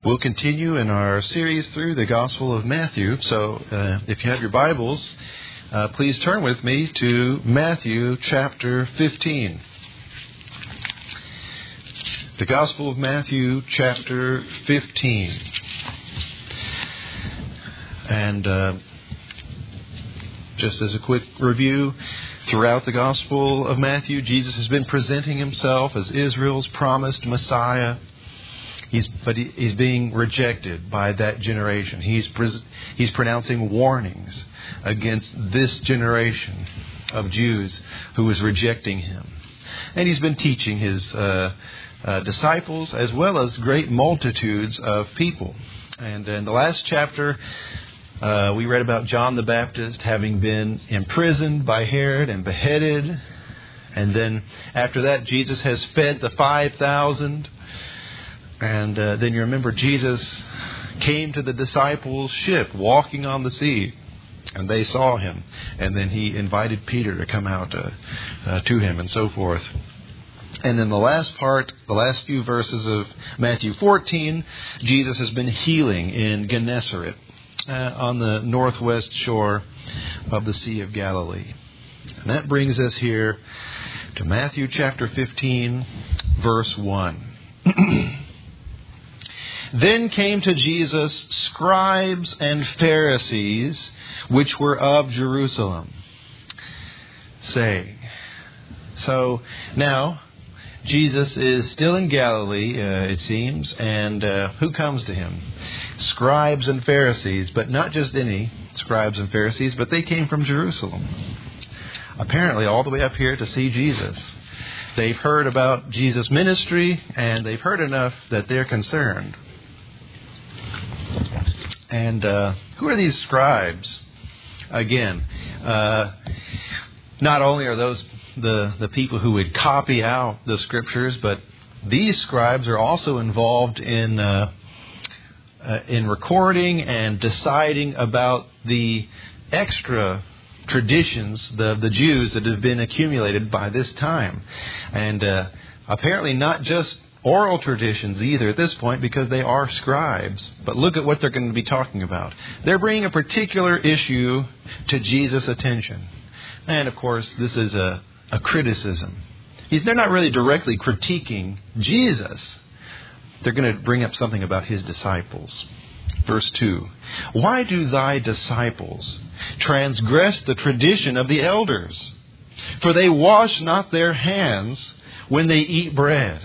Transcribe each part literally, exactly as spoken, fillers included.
We'll continue in our series through the Gospel of Matthew. So uh, if you have your Bibles, uh, please turn with me to Matthew chapter fifteen. The Gospel of Matthew chapter fifteen. And uh, just as a quick review, throughout the Gospel of Matthew, Jesus has been presenting himself as Israel's promised Messiah. He's, but he, he's being rejected by that generation. He's pres, he's pronouncing warnings against this generation of Jews who is rejecting him. And he's been teaching his uh, uh, disciples as well as great multitudes of people. And in the last chapter, uh, we read about John the Baptist having been imprisoned by Herod and beheaded. And then after that, Jesus has fed the five thousand. And uh, then you remember Jesus came to the disciples' ship walking on the sea. And they saw him. And then he invited Peter to come out uh, uh, to him and so forth. And then the last part, the last few verses of Matthew fourteen, Jesus has been healing in Gennesaret uh, on the northwest shore of the Sea of Galilee. And that brings us here to Matthew chapter fifteen, verse one. Then came to Jesus scribes and Pharisees, which were of Jerusalem, saying. So now, Jesus is still in Galilee, uh, it seems, and uh, who comes to him? Scribes and Pharisees, but not just any scribes and Pharisees, but they came from Jerusalem. Apparently all the way up here to see Jesus. They've heard about Jesus' ministry, and they've heard enough that they're concerned. And uh, who are these scribes? Again, uh, not only are those the, the people who would copy out the Scriptures, but these scribes are also involved in uh, uh, in recording and deciding about the extra traditions of the Jews that have been accumulated by this time. And uh, apparently not just oral traditions either at this point, because they are scribes. But look at what they're going to be talking about. They're bringing a particular issue to Jesus' attention. And of course, this is a, a criticism. He's, they're not really directly critiquing Jesus. They're going to bring up something about his disciples. Verse two. Why do thy disciples transgress the tradition of the elders? For they wash not their hands when they eat bread.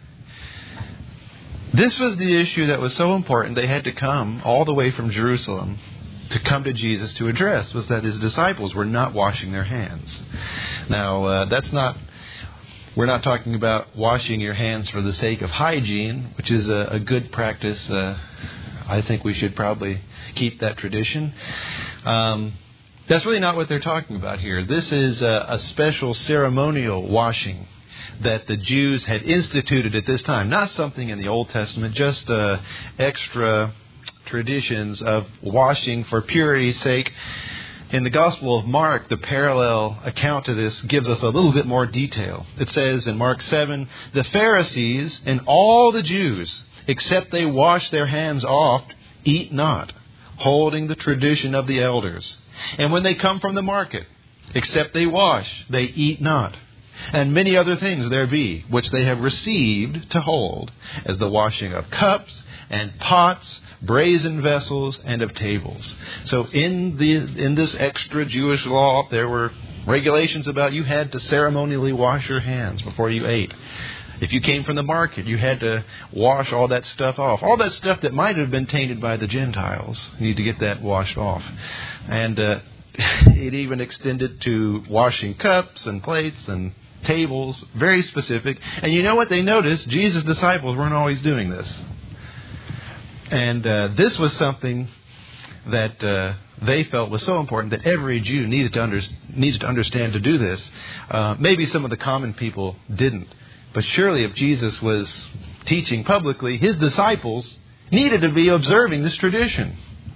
This was the issue that was so important they had to come all the way from Jerusalem to come to Jesus to address, was that his disciples were not washing their hands. Now, uh, that's not, we're not talking about washing your hands for the sake of hygiene, which is a, a good practice. Uh, I think we should probably keep that tradition. Um, that's really not what they're talking about here. This is a, a special ceremonial washing that the Jews had instituted at this time. Not something in the Old Testament, just uh, extra traditions of washing for purity's sake. In the Gospel of Mark, the parallel account to this gives us a little bit more detail. It says in Mark seven, the Pharisees and all the Jews, except they wash their hands oft, eat not, holding the tradition of the elders. And when they come from the market, except they wash, they eat not. And many other things there be, which they have received to hold, as the washing of cups and pots, brazen vessels, and of tables. So in the in this extra Jewish law, there were regulations about you had to ceremonially wash your hands before you ate. If you came from the market, you had to wash all that stuff off. All that stuff that might have been tainted by the Gentiles. You need to get that washed off. And uh, it even extended to washing cups and plates and tables, very specific. And you know what they noticed? Jesus' disciples weren't always doing this. And uh, this was something that uh, they felt was so important that every Jew needed to, under, needed to understand to do this. Uh, maybe some of the common people didn't. But surely if Jesus was teaching publicly, his disciples needed to be observing this tradition.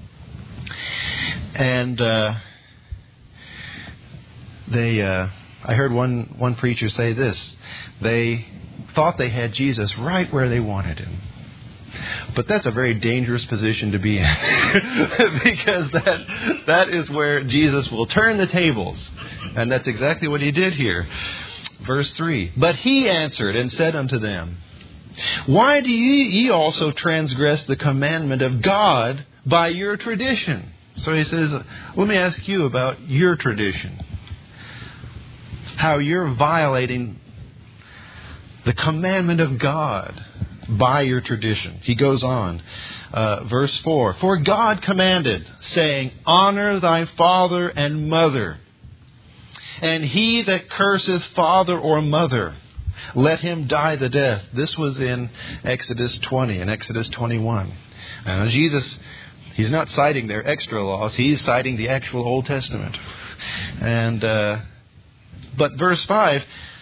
And uh, they... Uh, I heard one, one preacher say this. They thought they had Jesus right where they wanted him. But that's a very dangerous position to be in because that that is where Jesus will turn the tables. And that's exactly what he did here. Verse three. But he answered and said unto them, Why do ye, ye also transgress the commandment of God by your tradition? So he says, let me ask you about your tradition. How you're violating the commandment of God by your tradition. He goes on, uh, verse four. For God commanded, saying, Honor thy father and mother. And he that curseth father or mother, let him die the death. This was in Exodus twenty and Exodus twenty-one. And Jesus, he's not citing their extra laws. He's citing the actual Old Testament. And uh, but verse five,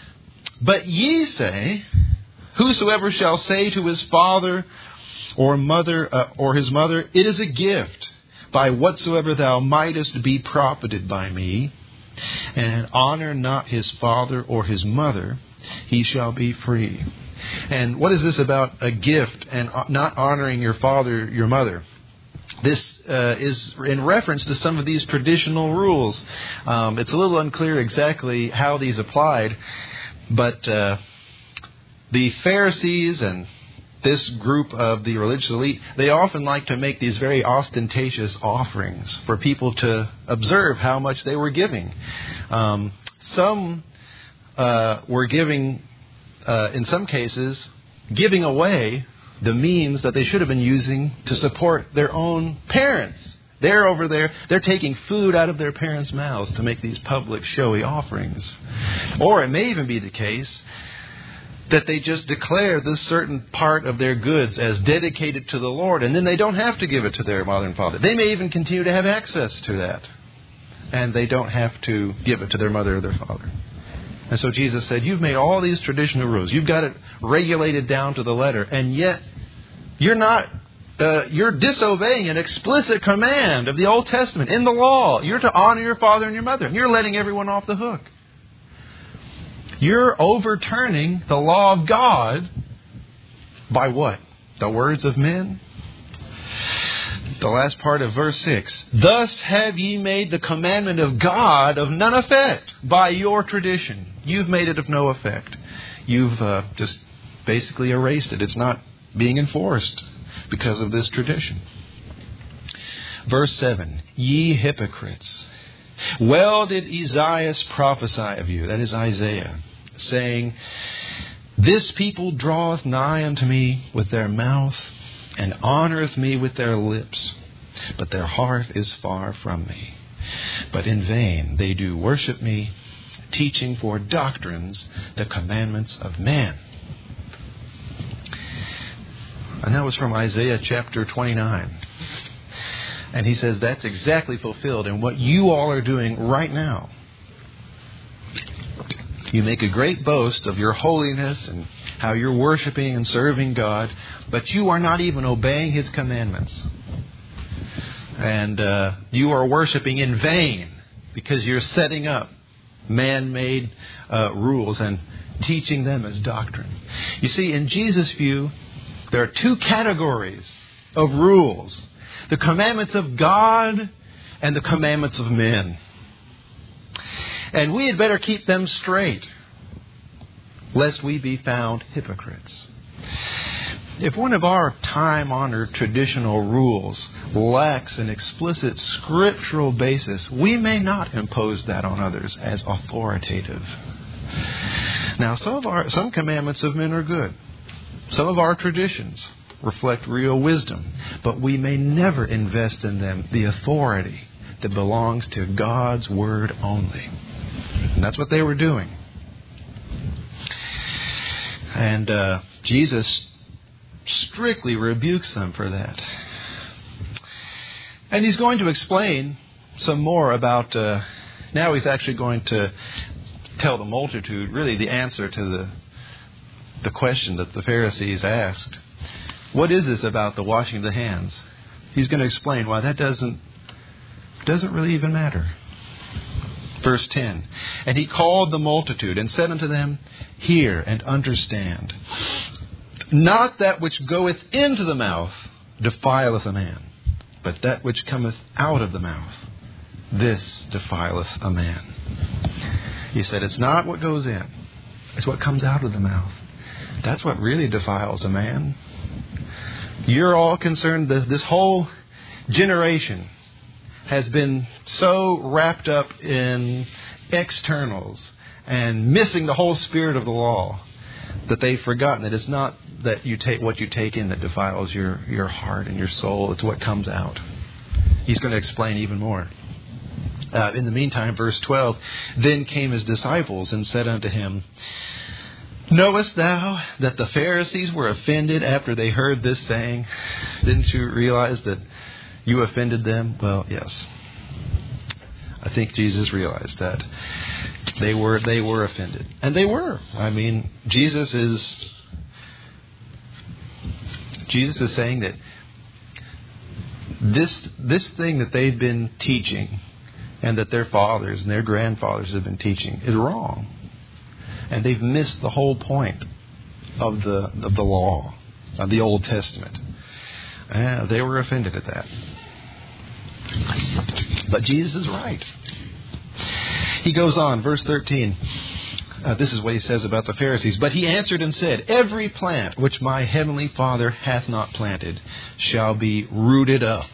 But ye say, Whosoever shall say to his father or mother uh, or his mother, It is a gift, by whatsoever thou mightest be profited by me, and honor not his father or his mother, he shall be free. And what is this about a gift and not honoring your father, your mother? This uh, is in reference to some of these traditional rules. Um, it's a little unclear exactly how these applied, but uh, the Pharisees and this group of the religious elite, they often like to make these very ostentatious offerings for people to observe how much they were giving. Um, some uh, were giving, uh, in some cases, giving away the means that they should have been using to support their own parents. They're over there, they're taking food out of their parents' mouths to make these public showy offerings. Or it may even be the case that they just declare this certain part of their goods as dedicated to the Lord, and then they don't have to give it to their mother and father. They may even continue to have access to that, and they don't have to give it to their mother or their father. And so Jesus said, you've made all these traditional rules. You've got it regulated down to the letter, and yet you're not, uh, you're disobeying an explicit command of the Old Testament in the law. You're to honor your father and your mother, and you're letting everyone off the hook. You're overturning the law of God by what? The words of men? The last part of verse six. Thus have ye made the commandment of God of none effect by your tradition. You've made it of no effect. You've uh, just basically erased it. It's not being enforced because of this tradition. Verse seven. Ye hypocrites, well did Isaiah prophesy of you, that is Isaiah, saying, This people draweth nigh unto me with their mouth, and honoureth me with their lips, but their heart is far from me. But in vain they do worship me, teaching for doctrines the commandments of man. And that was from Isaiah chapter twenty-nine. And he says that's exactly fulfilled in what you all are doing right now. You make a great boast of your holiness and how you're worshiping and serving God, but you are not even obeying His commandments. And uh, you are worshiping in vain because you're setting up man-made uh, rules and teaching them as doctrine. You see, in Jesus' view, there are two categories of rules: the commandments of God and the commandments of men. And we had better keep them straight, lest we be found hypocrites. If one of our time-honored traditional rules lacks an explicit scriptural basis, we may not impose that on others as authoritative. Now, some of our some commandments of men are good. Some of our traditions reflect real wisdom, but we may never invest in them the authority that belongs to God's Word only. And that's what they were doing. And uh, Jesus strictly rebukes them for that. And He's going to explain some more about... Uh, now He's actually going to tell the multitude really the answer to the, the question that the Pharisees asked. What is this about the washing of the hands? He's going to explain why that doesn't doesn't really even matter. Verse ten. And He called the multitude and said unto them, Hear and understand. Not that which goeth into the mouth defileth a man, but that which cometh out of the mouth, this defileth a man. He said it's not what goes in, it's what comes out of the mouth. That's what really defiles a man. You're all concerned that this whole generation has been so wrapped up in externals and missing the whole spirit of the law that they've forgotten that it's not that you take what you take in that defiles your, your heart and your soul. It's what comes out. He's going to explain even more. Uh, in the meantime, verse twelve, then came his disciples and said unto him, knowest thou that the Pharisees were offended after they heard this saying? Didn't you realize that you offended them? Well, yes. I think Jesus realized that. They were they were offended. And they were. I mean, Jesus is Jesus is saying that this this thing that they've been teaching and that their fathers and their grandfathers have been teaching is wrong. And they've missed the whole point of the of the law, of the Old Testament. And they were offended at that. But Jesus is right. He goes on, verse thirteen. Uh, this is what he says about the Pharisees. But he answered and said, every plant which my heavenly Father hath not planted shall be rooted up.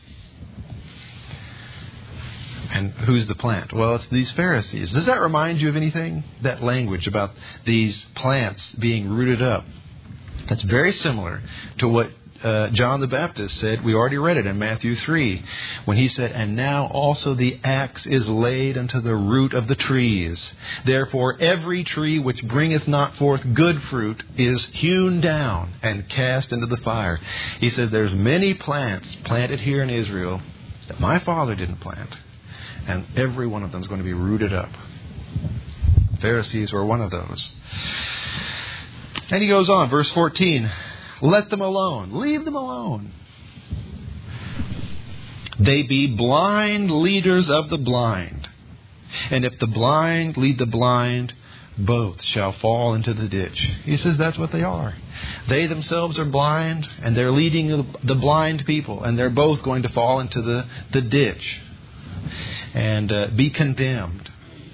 And who's the plant? Well, it's these Pharisees. Does that remind you of anything? That language about these plants being rooted up. That's very similar to what uh, John the Baptist said. We already read it in Matthew three, when he said, and now also the axe is laid unto the root of the trees. Therefore every tree which bringeth not forth good fruit is hewn down and cast into the fire. He said, there's many plants planted here in Israel that my Father didn't plant. And every one of them is going to be rooted up. Pharisees were one of those. And he goes on, verse fourteen. Let them alone. Leave them alone. They be blind leaders of the blind. And if the blind lead the blind, both shall fall into the ditch. He says that's what they are. They themselves are blind, and they're leading the blind people. And they're both going to fall into the, the ditch and uh, be condemned.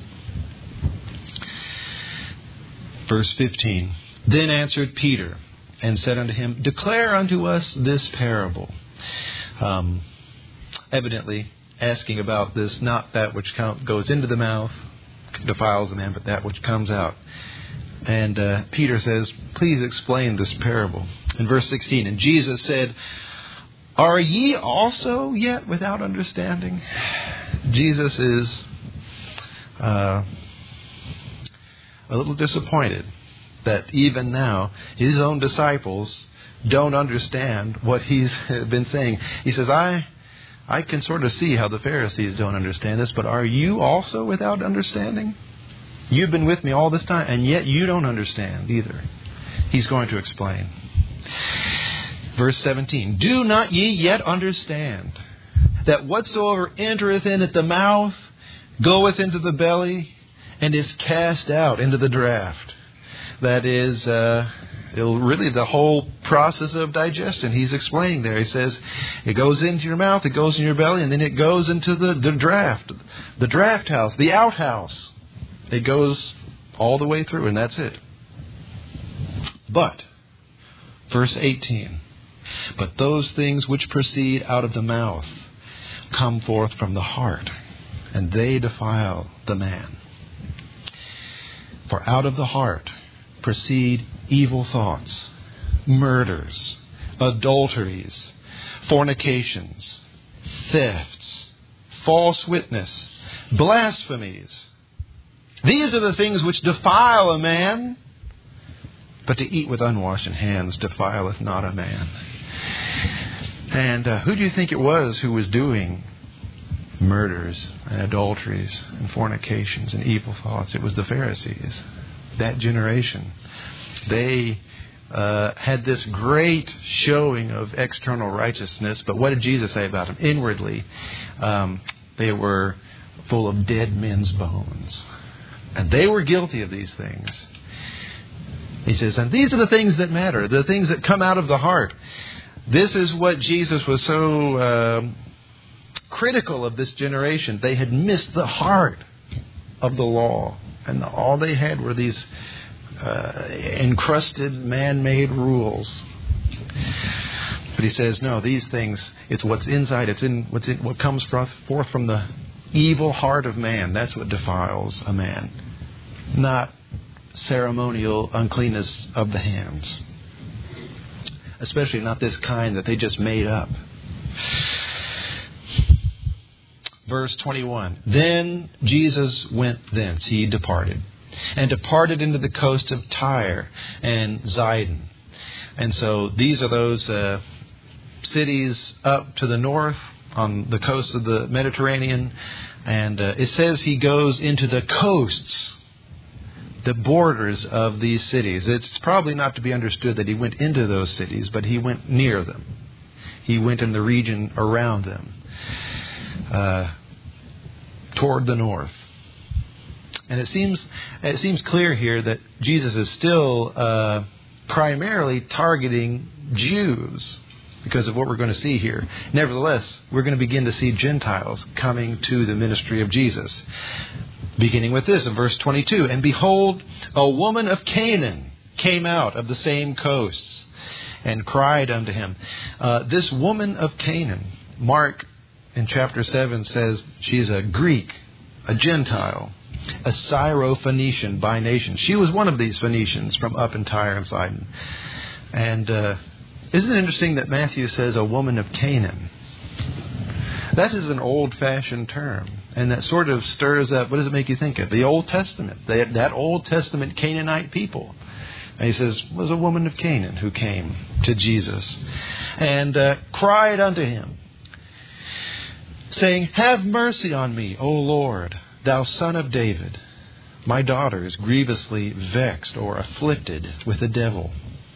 Verse fifteen. Then answered Peter and said unto him, declare unto us this parable. Um, evidently asking about this, not that which goes into the mouth, defiles a man, but that which comes out. And uh, Peter says, please explain this parable. In verse sixteen, and Jesus said, are ye also yet without understanding? Jesus is uh, a little disappointed that even now his own disciples don't understand what he's been saying. He says, I I can sort of see how the Pharisees don't understand this, but are you also without understanding? You've been with me all this time, and yet you don't understand either. He's going to explain. Verse seventeen, do not ye yet understand that whatsoever entereth in at the mouth goeth into the belly and is cast out into the draught? That is uh, it'll really the whole process of digestion. He's explaining there. He says it goes into your mouth, it goes in your belly, and then it goes into the, the draught, the draught house, the outhouse. It goes all the way through, and that's it. But, verse eighteen, but those things which proceed out of the mouth come forth from the heart, and they defile the man. For out of the heart proceed evil thoughts, murders, adulteries, fornications, thefts, false witness, blasphemies. These are the things which defile a man, but to eat with unwashed hands defileth not a man. And uh, who do you think it was who was doing murders and adulteries and fornications and evil thoughts? It was the Pharisees. That generation. They uh, had this great showing of external righteousness, but what did Jesus say about them? Inwardly, um, they were full of dead men's bones. And they were guilty of these things. He says, and these are the things that matter, the things that come out of the heart. This is what Jesus was so uh, critical of this generation. They had missed the heart of the law. And all they had were these uh, encrusted, man-made rules. But he says, no, these things, it's what's inside, it's in what's in what comes forth from the evil heart of man. That's what defiles a man. Not ceremonial uncleanness of the hands. Especially not this kind that they just made up. Verse twenty-one. Then Jesus went thence, he departed, and departed into the coast of Tyre and Zidon. And so these are those uh, cities up to the north on the coast of the Mediterranean. And uh, it says he goes into the coasts, the borders of these cities. It's probably not to be understood that he went into those cities, but he went near them. He went in the region around them, uh, toward the north. And it seems it seems clear here that Jesus is still uh, primarily targeting Jews because of what we're going to see here. Nevertheless, we're going to begin to see Gentiles coming to the ministry of Jesus. Beginning with this in verse twenty-two. And behold, a woman of Canaan came out of the same coasts and cried unto him. Uh, this woman of Canaan, Mark in chapter seven says she's a Greek, a Gentile, a Syro-Phoenician by nation. She was one of these Phoenicians from up in Tyre and Sidon. And uh, isn't it interesting that Matthew says a woman of Canaan? That is an old-fashioned term. And that sort of stirs up, what does it make you think of? The Old Testament. They, that Old Testament Canaanite people. And he says, it was a woman of Canaan who came to Jesus and uh, cried unto him, saying, have mercy on me, O Lord, thou Son of David. My daughter is grievously vexed or afflicted with the devil.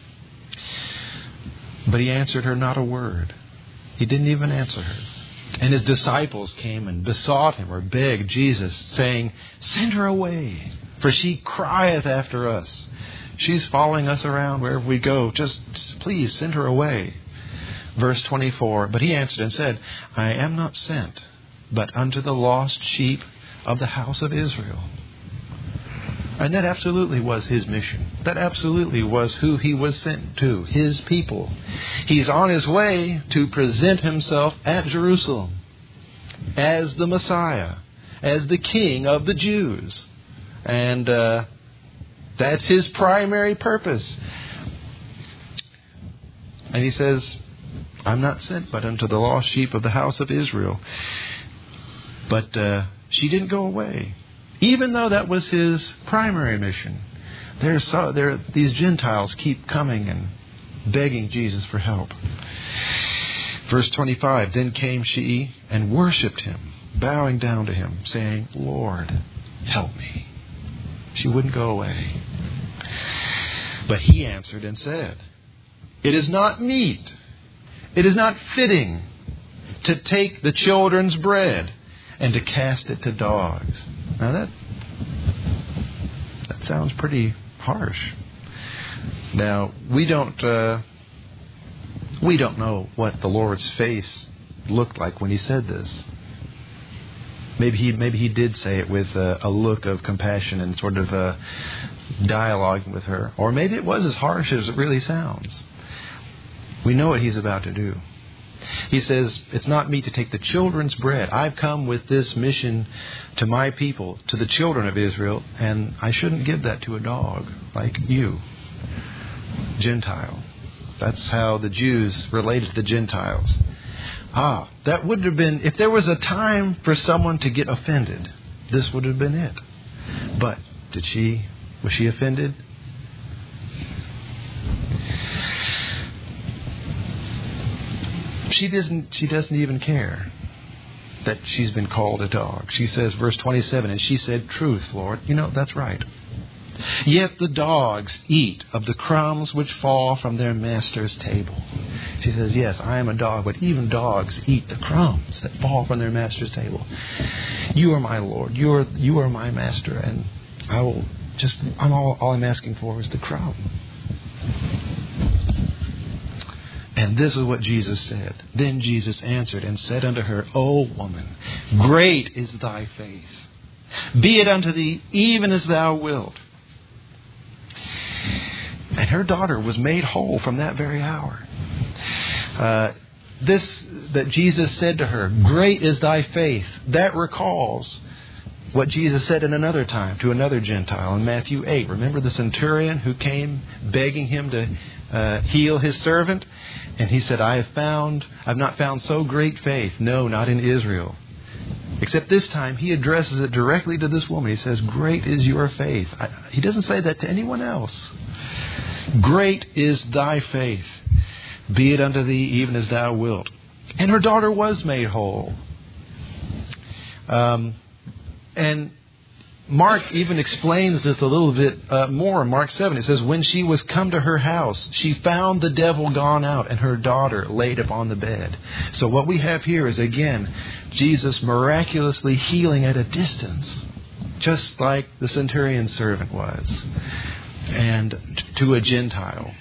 But he answered her not a word. He didn't even answer her. And his disciples came and besought him or begged Jesus, saying, send her away, for she crieth after us. She's following us around wherever we go. Just please send her away. Verse twenty-four, but he answered and said, I am not sent, but unto the lost sheep of the house of Israel. And that absolutely was his mission. That absolutely was who he was sent to, his people. He's on his way to present himself at Jerusalem as the Messiah, as the King of the Jews. And uh, that's his primary purpose. And he says, I'm not sent but unto the lost sheep of the house of Israel. But uh, she didn't go away. Even though that was his primary mission, there's so, there, these Gentiles keep coming and begging Jesus for help. Verse twenty-five, then came she and worshipped him, bowing down to him, saying, Lord, help me. She wouldn't go away. But he answered and said, it is not meet, it is not fitting to take the children's bread and to cast it to dogs. Now that that sounds pretty harsh. Now we don't uh, we don't know what the Lord's face looked like when he said this. Maybe he maybe he did say it with a, a look of compassion and sort of a dialogue with her, or maybe it was as harsh as it really sounds. We know what he's about to do. He says, it's not me to take the children's bread. I've come with this mission to my people, to the children of Israel, and I shouldn't give that to a dog like you, Gentile. That's how the Jews related to the Gentiles. Ah, that would have been, if there was a time for someone to get offended, this would have been it. But did she, was she offended? She doesn't, she doesn't even care that she's been called a dog. She says, verse twenty-seven, and she said, truth, Lord. You know, that's right. Yet the dogs eat of the crumbs which fall from their master's table. She says, yes, I am a dog, but even dogs eat the crumbs that fall from their master's table. You are my Lord. You are, you are my master, and I will just, I'm all, all I'm asking for is the crumb. And this is what Jesus said. Then Jesus answered and said unto her, O woman, great is thy faith. Be it unto thee even as thou wilt. And her daughter was made whole from that very hour. Uh, this that Jesus said to her, great is thy faith, that recalls what Jesus said in another time to another Gentile in Matthew eight. Remember the centurion who came begging him to uh, heal his servant? And he said, I have found, I've not found so great faith. No, not in Israel. Except this time he addresses it directly to this woman. He says, great is your faith. I, he doesn't say that to anyone else. Great is thy faith. Be it unto thee even as thou wilt. And her daughter was made whole. Um, and Mark even explains this a little bit uh, more in Mark seven. It says, when she was come to her house, she found the devil gone out and her daughter laid upon the bed. So what we have here is, again, Jesus miraculously healing at a distance, just like the centurion's servant was, and to a Gentile.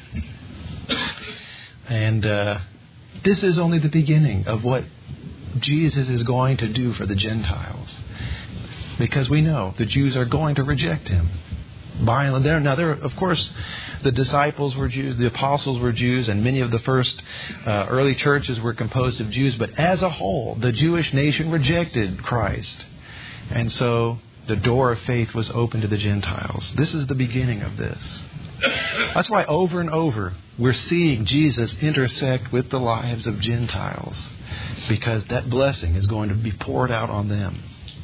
And uh, this is only the beginning of what Jesus is going to do for the Gentiles. Because we know the Jews are going to reject Him. By and large, now, there, of course, the disciples were Jews, the apostles were Jews, and many of the first uh, early churches were composed of Jews. But as a whole, the Jewish nation rejected Christ. And so the door of faith was open to the Gentiles. This is the beginning of this. That's why over and over we're seeing Jesus intersect with the lives of Gentiles. Because that blessing is going to be poured out on them.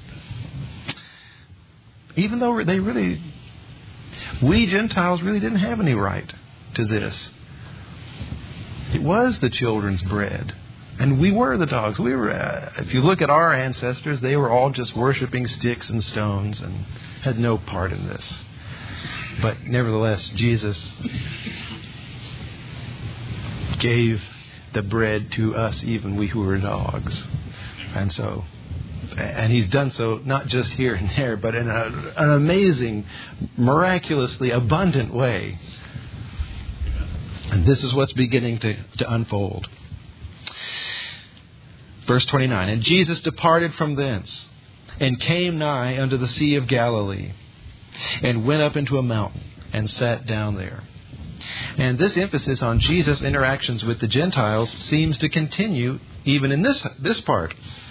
Even though they really, we Gentiles really didn't have any right to this. It was the children's bread. And we were the dogs. We were. Uh, if you look at our ancestors, they were all just worshiping sticks and stones and had no part in this. But nevertheless, Jesus gave the bread to us, even we who were dogs. And so... And He's done so not just here and there, but in a, an amazing, miraculously abundant way. And this is what's beginning to, to unfold. Verse twenty-nine, and Jesus departed from thence, and came nigh unto the Sea of Galilee, and went up into a mountain, and sat down there. And this emphasis on Jesus' interactions with the Gentiles seems to continue even in this this part.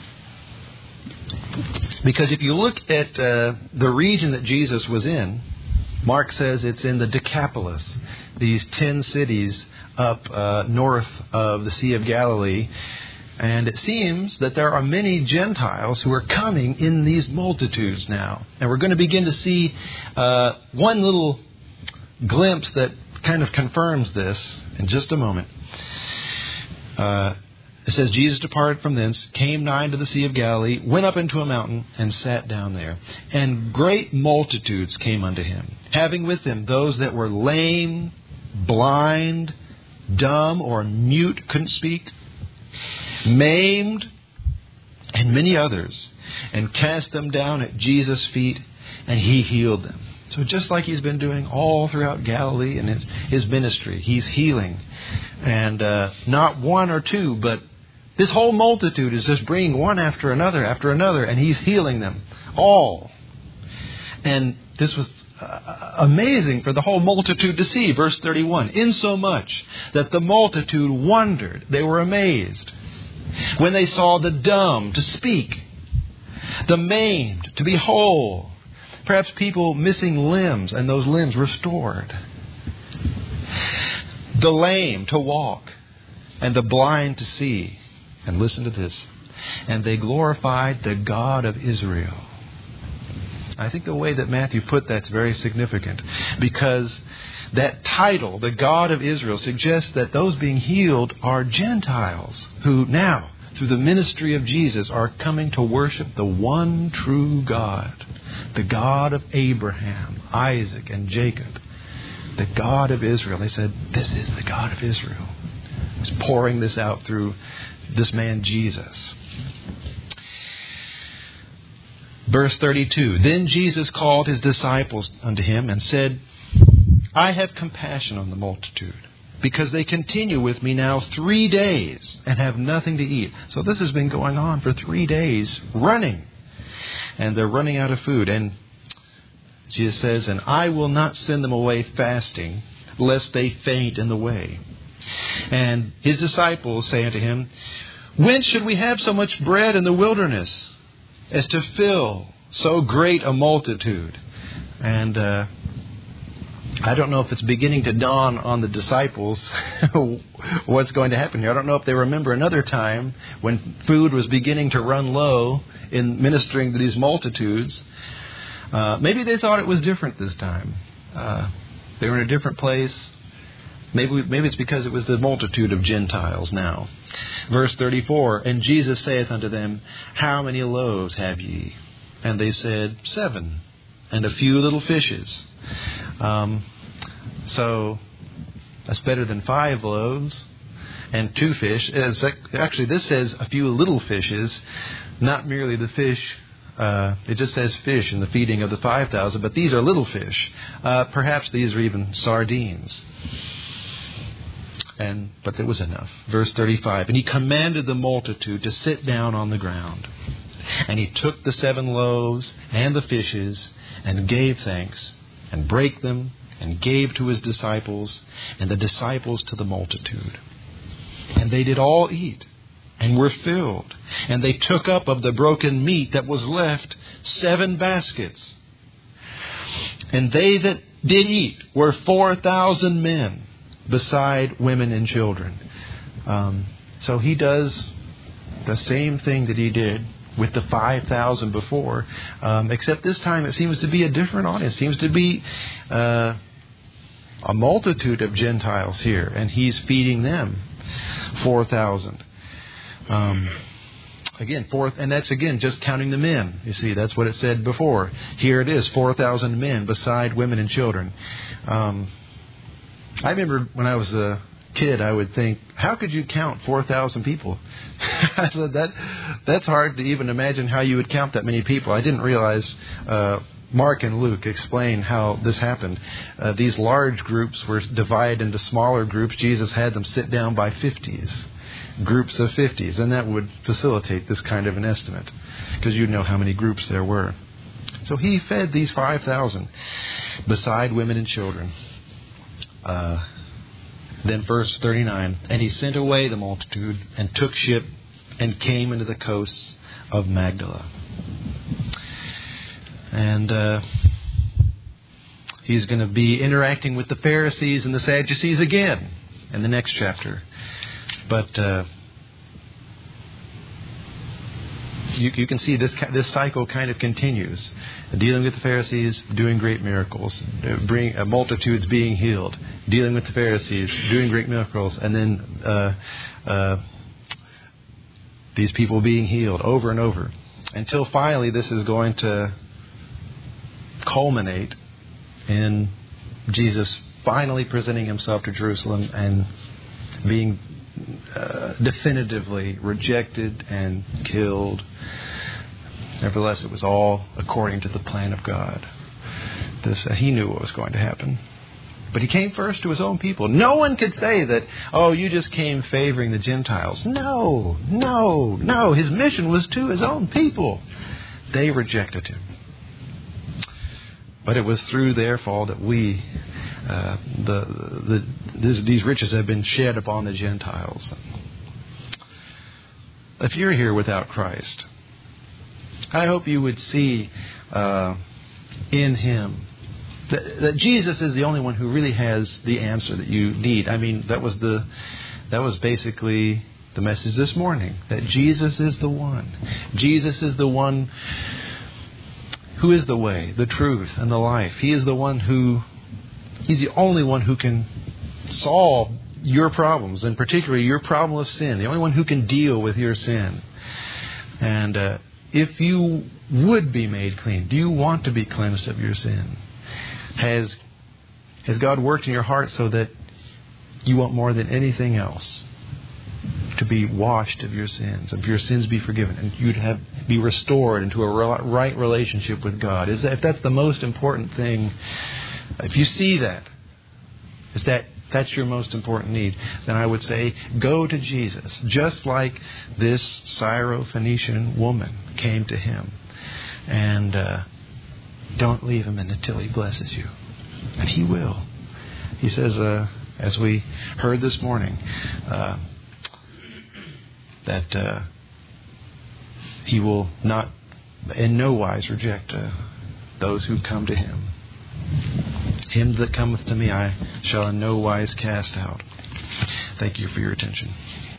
Because if you look at uh, the region that Jesus was in, Mark says it's in the Decapolis, these ten cities up uh, north of the Sea of Galilee. And it seems that there are many Gentiles who are coming in these multitudes now. And we're going to begin to see uh, one little glimpse that kind of confirms this in just a moment. Uh, It says, Jesus departed from thence, came nigh to the Sea of Galilee, went up into a mountain, and sat down there. And great multitudes came unto Him, having with them those that were lame, blind, dumb, or mute, couldn't speak, maimed, and many others, and cast them down at Jesus' feet, and He healed them. So just like He's been doing all throughout Galilee and His, his ministry, He's healing. And uh, not one or two, but this whole multitude is just bringing one after another after another, and He's healing them all. And this was uh, amazing for the whole multitude to see. Verse thirty-one, insomuch that the multitude wondered, they were amazed, when they saw the dumb to speak, the maimed to be whole, perhaps people missing limbs and those limbs restored, the lame to walk, and the blind to see. And listen to this. And they glorified the God of Israel. I think the way that Matthew put that's very significant, because that title, the God of Israel, suggests that those being healed are Gentiles who now, through the ministry of Jesus, are coming to worship the one true God, the God of Abraham, Isaac, and Jacob, the God of Israel. They said, this is the God of Israel. He's pouring this out through this man Jesus. Verse thirty-two, then Jesus called His disciples unto Him and said, I have compassion on the multitude, because they continue with me now three days and have nothing to eat. So this has been going on for three days, running. And they're running out of food. And Jesus says, and I will not send them away fasting, lest they faint in the way. And his disciples say unto him, when should we have so much bread in the wilderness as to fill so great a multitude? And uh, I don't know if it's beginning to dawn on the disciples what's going to happen here. I don't know if they remember another time when food was beginning to run low in ministering to these multitudes. Uh, maybe they thought it was different this time. Uh, they were in a different place. Maybe maybe it's because it was the multitude of Gentiles now. Verse thirty-four, and Jesus saith unto them, how many loaves have ye? And they said, seven, and a few little fishes. Um, so that's better than five loaves and two fish. It's actually, this says a few little fishes, not merely the fish. Uh, it just says fish in the feeding of the five thousand, but these are little fish. Uh, perhaps these are even sardines. And but there was enough. Verse thirty-five, and he commanded the multitude to sit down on the ground. And he took the seven loaves and the fishes and gave thanks and brake them and gave to his disciples and the disciples to the multitude. And they did all eat and were filled. And they took up of the broken meat that was left seven baskets. And they that did eat were four thousand men, beside women and children. Um, so he does the same thing that he did with the five thousand before, um, except this time it seems to be a different audience. It seems to be uh, a multitude of Gentiles here, and he's feeding them four thousand. Um, again, fourth, and that's again just counting the men. You see, that's what it said before. Here it is, four thousand men beside women and children. Um, I remember when I was a kid, I would think, how could you count four thousand people? I thought that that's hard to even imagine how you would count that many people. I didn't realize uh, Mark and Luke explain how this happened. Uh, these large groups were divided into smaller groups. Jesus had them sit down by fifties, groups of fifties, and that would facilitate this kind of an estimate because you'd know how many groups there were. So he fed these five thousand beside women and children. Uh, then verse thirty-nine, and he sent away the multitude and took ship and came into the coasts of Magdala. And uh, he's going to be interacting with the Pharisees and the Sadducees again in the next chapter. But uh, you, you can see this this cycle kind of continues. Dealing with the Pharisees, doing great miracles, bring uh, multitudes being healed. Dealing with the Pharisees, doing great miracles, and then uh, uh, these people being healed over and over, until finally this is going to culminate in Jesus finally presenting himself to Jerusalem and being uh, definitively rejected and killed. Nevertheless, it was all according to the plan of God. This, uh, he knew what was going to happen. But he came first to his own people. No one could say that, oh, you just came favoring the Gentiles. No, no, no. His mission was to his own people. They rejected him. But it was through their fall that we, uh, the, the, this, these riches have been shed upon the Gentiles. If you're here without Christ, I hope you would see uh, in Him that, that Jesus is the only one who really has the answer that you need. I mean, that was the that was basically the message this morning, that Jesus is the one. Jesus is the one who is the way, the truth, and the life. He is the one who, He's the only one who can solve your problems, and particularly your problem of sin. The only one who can deal with your sin. And uh, if you would be made clean, do you want to be cleansed of your sin? Has has God worked in your heart so that you want more than anything else to be washed of your sins, of your sins be forgiven, and you'd have be restored into a right relationship with God? Is that, if that's the most important thing, if you see that, Is that that's your most important need? Then I would say go to Jesus, just like this Syrophoenician woman came to him, and uh, don't leave him until he blesses you, and he will. He says, uh, as we heard this morning, uh, that uh, he will not in no wise reject uh, those who come to him. Him that cometh to me I shall in no wise cast out. Thank you for your attention.